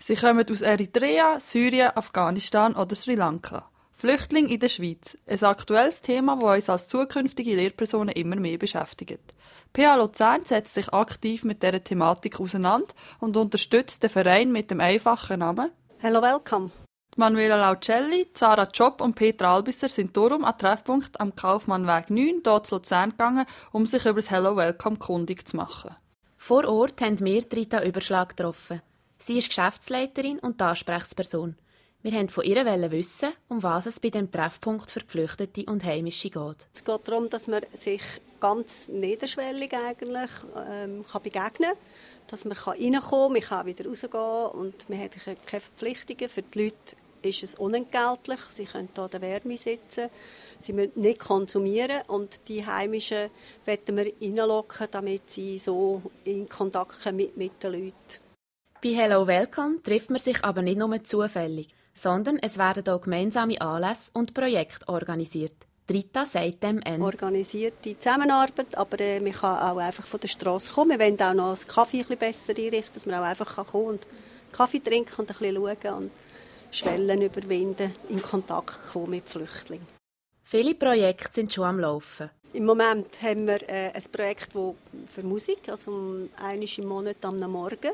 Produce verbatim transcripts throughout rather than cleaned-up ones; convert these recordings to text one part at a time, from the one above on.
Sie kommen aus Eritrea, Syrien, Afghanistan oder Sri Lanka. Flüchtlinge in der Schweiz. Ein aktuelles Thema, das uns als zukünftige Lehrpersonen immer mehr beschäftigt. P H Luzern setzt sich aktiv mit dieser Thematik auseinander und unterstützt den Verein mit dem einfachen Namen Hello, welcome. Manuela Laucelli, Zara Job und Petra Albisser sind darum an Treffpunkt am Kaufmannweg neun hier zu Luzern gegangen, um sich über das Hello Welcome kundig zu machen. Vor Ort haben wir Rita Überschlag getroffen. Sie ist Geschäftsleiterin und die Ansprechperson. Wir wollten von ihr wissen, um was es bei dem Treffpunkt für Geflüchtete und Heimische geht. Es geht darum, dass man sich ganz niederschwellig eigentlich ähm, kann begegnen kann. Dass man reinkommen kann, man kann wieder rausgehen und man hat keine Verpflichtungen. Für die Leute ist es unentgeltlich. Sie können hier in der Wärme sitzen. Sie müssen nicht konsumieren. Und die Heimischen wollen wir reinlocken, damit sie so in Kontakt kommen mit, mit den Leuten. Bei Hello Welcome trifft man sich aber nicht nur zufällig, sondern es werden hier gemeinsame Anlässe und Projekte organisiert. Rita sagt dem N. Organisierte Zusammenarbeit, aber äh, man kann auch einfach von der Strasse kommen. Wir wollen auch noch das Kaffee ein bisschen besser einrichten, dass man auch einfach kommen kann und Kaffee trinken und ein bisschen schauen und Schwellen überwinden, in Kontakt kommen mit Flüchtlingen. Viele Projekte sind schon am Laufen. Im Moment haben wir äh, ein Projekt wo für Musik, also einmal im Monat am Morgen,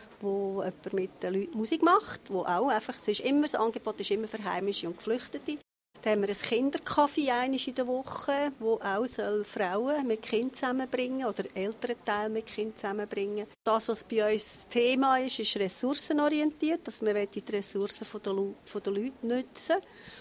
wo jemand mit den Leuten Musik macht, wo auch einfach, es ist immer, das Angebot ist immer für Heimische und Geflüchtete. Dann haben wir ein Kindercafé einmal in der Woche, wo auch soll Frauen mit Kindern zusammenbringen oder ältere Teile mit Kindern zusammenbringen. Das, was bei uns Thema ist, ist ressourcenorientiert, dass wir die Ressourcen der Leute nutzen.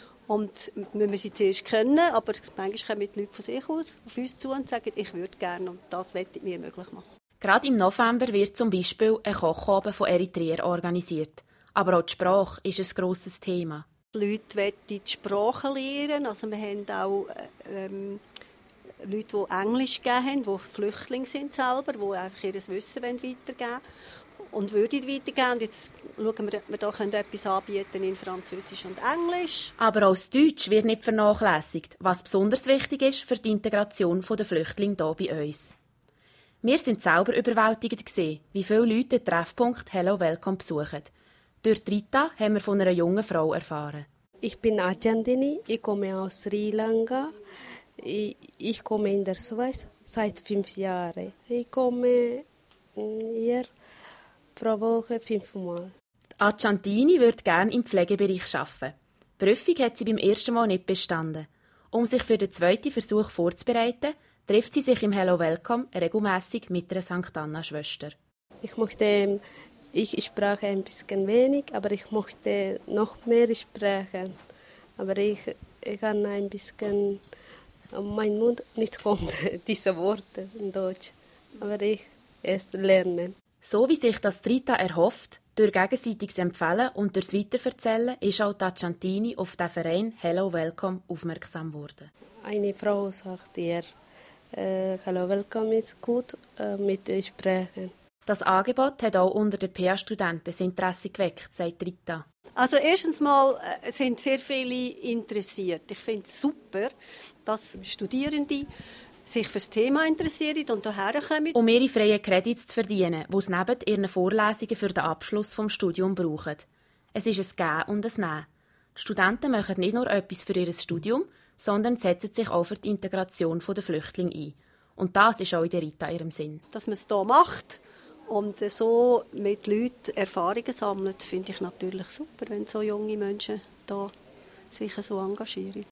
Und wir müssen sie zuerst kennen, aber manchmal kommen die Leute von sich aus auf uns zu und sagen, ich würde gerne und das möchte ich mir möglich machen. Gerade im November wird zum Beispiel ein Kochabend von Eritreer organisiert. Aber auch die Sprache ist ein grosses Thema. Die Leute wollen die Sprache lernen. Also wir haben auch ähm, Leute, die Englisch gegeben haben, die Flüchtlinge sind selber, die einfach ihr Wissen weitergeben wollen und würden weitergeben. Und jetzt schauen wir, ob wir da etwas anbieten in Französisch und Englisch. Aber auch das Deutsch wird nicht vernachlässigt, was besonders wichtig ist für die Integration der Flüchtlinge hier bei uns. Wir sind selber überwältigt gewesen, wie viele Leute den Treffpunkt Hello Welcome besuchen. Durch Rita haben wir von einer jungen Frau erfahren. Ich bin Ajandini, ich komme aus Sri Lanka. Ich, ich komme in der Schweiz seit fünf Jahren. Ich komme hier pro Woche fünfmal. Ajandini würde gerne im Pflegebereich arbeiten. Die Prüfung hat sie beim ersten Mal nicht bestanden. Um sich für den zweiten Versuch vorzubereiten, trifft sie sich im Hello Welcome regelmässig mit einer Sankt Anna-Schwester. Ich möchte, ich spreche ein bisschen wenig, aber ich möchte noch mehr sprechen. Aber ich, ich kann ein bisschen, mein Mund nicht kommt, diese Worte in Deutsch. Aber ich erst lernen. So wie sich das Rita erhofft, durch gegenseitiges Empfehlen und durchs Weiterverzählen, ist auch Tajantini auf den Verein Hello Welcome aufmerksam geworden. Eine Frau sagt ihr, äh, Hello Welcome ist gut äh, mit sprechen. Das Angebot hat auch unter den P A-Studenten das Interesse geweckt, sagt Rita. Also erstens mal äh, sind sehr viele interessiert. Ich finde es super, dass Studierende sich für das Thema interessieren und hierher kommen. Um ihre freien Credits zu verdienen, die sie neben ihren Vorlesungen für den Abschluss des Studiums brauchen. Es ist ein Geben und ein Nehmen. Die Studenten machen nicht nur etwas für ihr Studium, sondern setzen sich auch für die Integration der Flüchtlinge ein. Und das ist auch in der Rita ihrem Sinn. Dass man es hier macht und so mit Leuten Erfahrungen sammelt, finde ich natürlich super, wenn so junge Menschen da sich so engagieren.